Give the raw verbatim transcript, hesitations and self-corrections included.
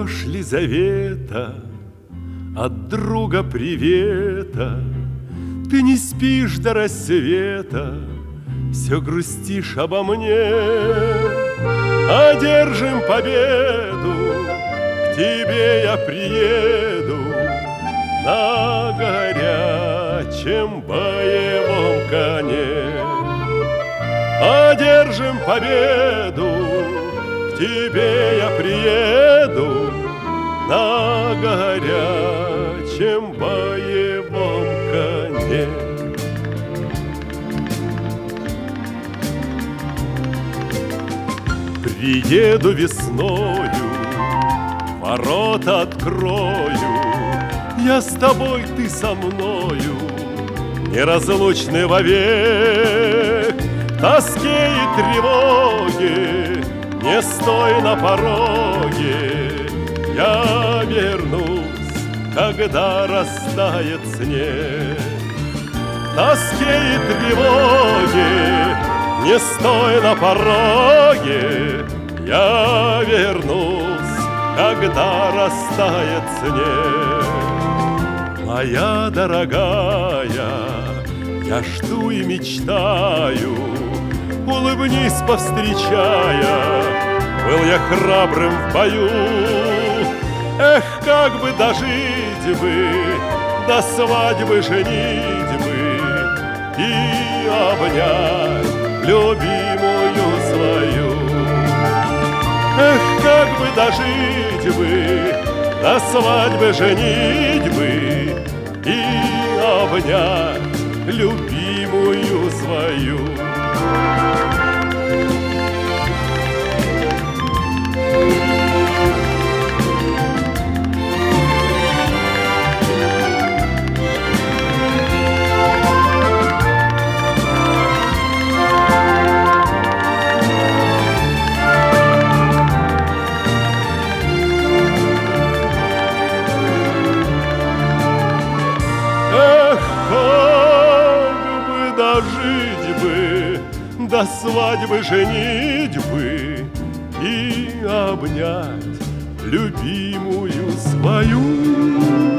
ждешь ли завета от друга привета? Ты не спишь до рассвета, все грустишь обо мне. Одержим победу, к тебе я приеду на горячем боевом коне. Одержим победу, к тебе я приеду на горячем боевом коне. Приеду весною, ворота открою, я с тобой, ты со мною, неразлучны вовек. Тоске и тревоге не стой на пороге, я вернусь, когда растает снег. Тоске и тревоге не стой на пороге, я вернусь, когда растает снег. Моя дорогая, я жду и мечтаю, улыбнись, повстречая, был я храбрым в бою. Эх, как бы дожить бы до свадьбы, женитьбы и обнять любимую свою. Эх, как бы дожить бы до свадьбы, женитьбы и обнять любимую свою. Дожить бы до свадьбы, женитьбы и обнять любимую свою.